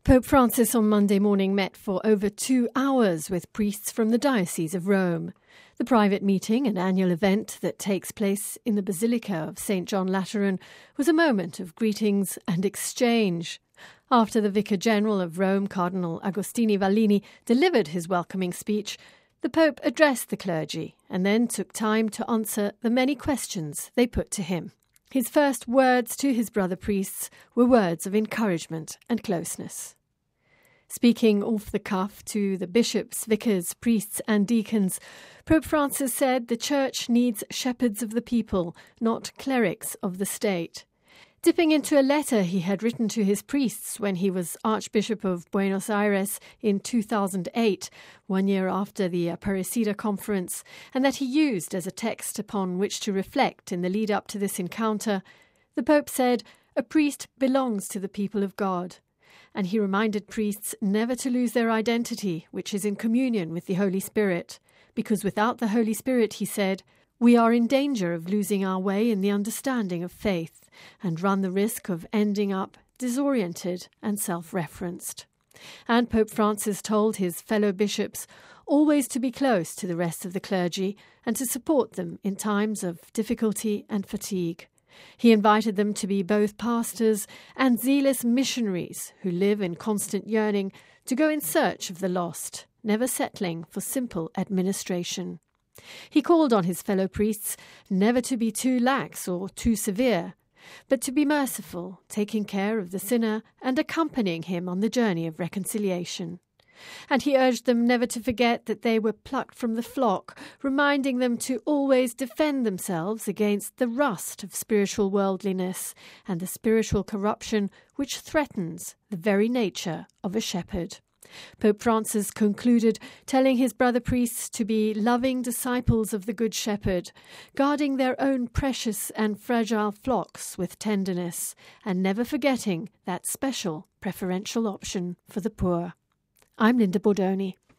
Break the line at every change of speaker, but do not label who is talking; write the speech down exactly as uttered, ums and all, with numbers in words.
Pope Francis on Monday morning met for over two hours with priests from the Diocese of Rome. The private meeting, an annual event that takes place in the Basilica of Saint John Lateran, was a moment of greetings and exchange. After the Vicar General of Rome, Cardinal Agostino Vallini, delivered his welcoming speech, the Pope addressed the clergy and then took time to answer the many questions they put to him. His first words to his brother priests were words of encouragement and closeness. Speaking off the cuff to the bishops, vicars, priests and deacons, Pope Francis said the Church needs shepherds of the people, not clerics of the state. Dipping into a letter he had written to his priests when he was Archbishop of Buenos Aires in two thousand eight, one year after the Aparecida conference, and that he used as a text upon which to reflect in the lead up to this encounter, the Pope said, "A priest belongs to the people of God." And he reminded priests never to lose their identity, which is in communion with the Holy Spirit, because without the Holy Spirit, he said, we are in danger of losing our way in the understanding of faith and run the risk of ending up disoriented and self-referenced. And Pope Francis told his fellow bishops always to be close to the rest of the clergy and to support them in times of difficulty and fatigue. He invited them to be both pastors and zealous missionaries who live in constant yearning to go in search of the lost, never settling for simple administration. He called on his fellow priests never to be too lax or too severe, but to be merciful, taking care of the sinner and accompanying him on the journey of reconciliation. And he urged them never to forget that they were plucked from the flock, reminding them to always defend themselves against the rust of spiritual worldliness and the spiritual corruption which threatens the very nature of a shepherd. Pope Francis concluded, telling his brother priests to be loving disciples of the Good Shepherd, guarding their own precious and fragile flocks with tenderness, and never forgetting that special preferential option for the poor. I'm Linda Bordoni.